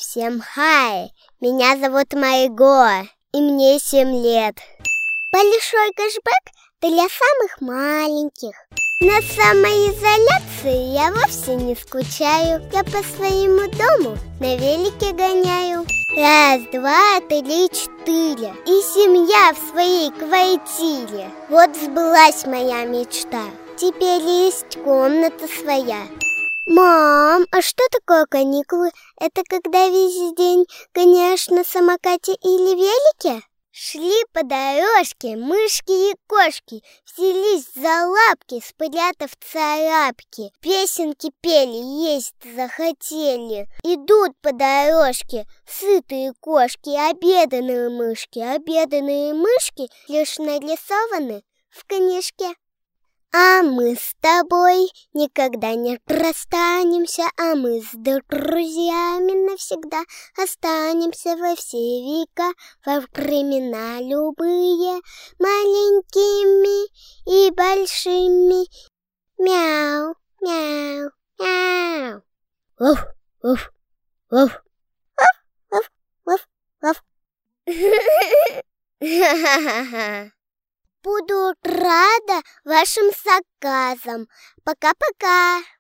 Всем хай! Меня зовут Марго, и мне 7 лет. Большой кэшбэк для самых маленьких. На самоизоляции я вовсе не скучаю. Я по своему дому на велике гоняю. 1, 2, 3, 4. И семья в своей квартире. Вот сбылась моя мечта. Теперь есть комната своя. Мам, а что такое каникулы? Это когда весь день гоняешь на самокате или велике? Шли по дорожке мышки и кошки, взялись за лапки, спрятав царапки. Песенки пели, есть захотели. Идут по дорожке сытые кошки, обеданные мышки. Обеданные мышки лишь нарисованы в книжке. А мы с тобой никогда не расстанемся, а мы с друзьями навсегда останемся во все века, во времена любые, маленькими и большими. Мяу, мяу, мяу. Уф, уф, уф. Уф, уф, уф, уф. Буду рада вашим заказам. Пока-пока.